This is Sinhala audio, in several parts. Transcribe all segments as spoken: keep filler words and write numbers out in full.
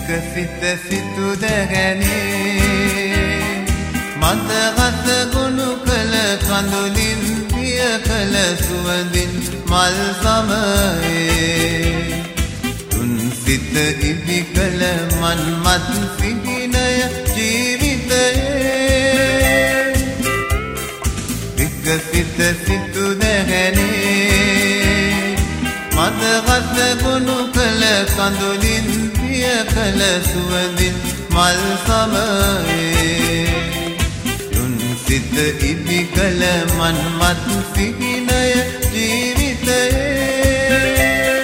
විකසිත සිතු දැගැනේ මන්දගත ගුණු කළ කඳුලින් පිය කළ සුවඳින් මල් සමයේ තුන් සිත ඉදි කළ මන්මත් සිහිනය ජීවිතයේ විකසිත සිතු දැගැනේ මන්දගත ගුණු කළ කඳුලින් පිය කළ සුවඳින් මල් සමයේ සිත ඉදි කළ මන්මත් සිහිනය ජීවිතයේ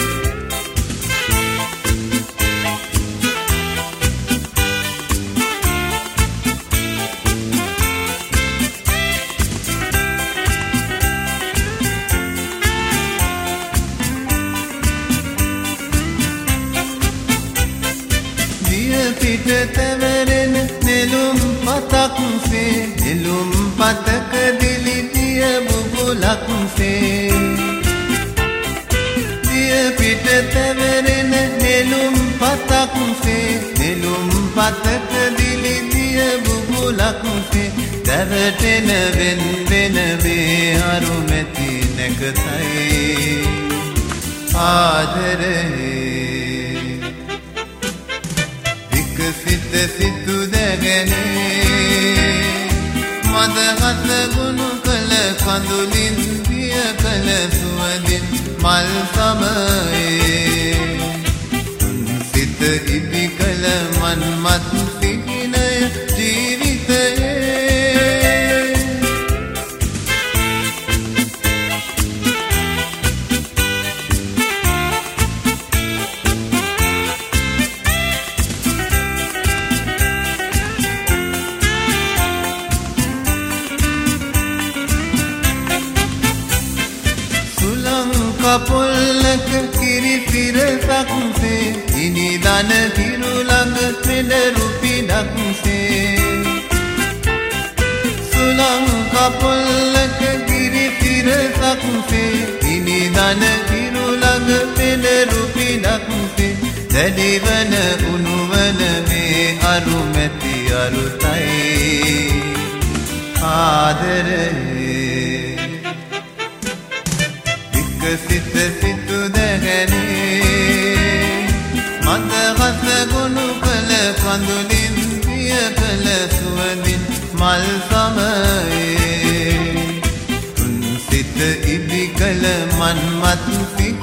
දිය පිට තැවරෙන නෙළුම් පතක් සේ නෙළුම් පතක දිලිතිය බුබුලක් සේ දිය පිට තැවරෙන නෙළුම් පතක් සේ නෙළුම් පතක දිලිතිය බුබුලක් සේ දැවටෙන වෙන් වෙන වේ අරුමැති නැකතයි ආදරේ විකසිත සිතු දැගැනේ මදගත ගුණු කළ කඳුලින් පිය කළ සුවඳින් මල් සමයේ තුන් සිත ඉදි කළ මන්මත් සිහිනය ජීවිතයේ කපොල්ලක කිරි පිරසක් සේ ඉනිදන හිරු ළඟ පෙළරු පිඩක් සේ සුළං කපොල්ලක කිරි පිරසක් සේ ඉනිදන හිරු ළඟ පෙළරු පිඩක් සේ දැඩිවන උණුවන මේ අරුමැති අරුතයි ආදරේ විකසිත සිතු දැගැනේ මන්දගත ගුණු කළ කඳුලින් පිය කළ සුවඳින් මල් සමයේ තුන් සිත ඉදි කළ මන්මත්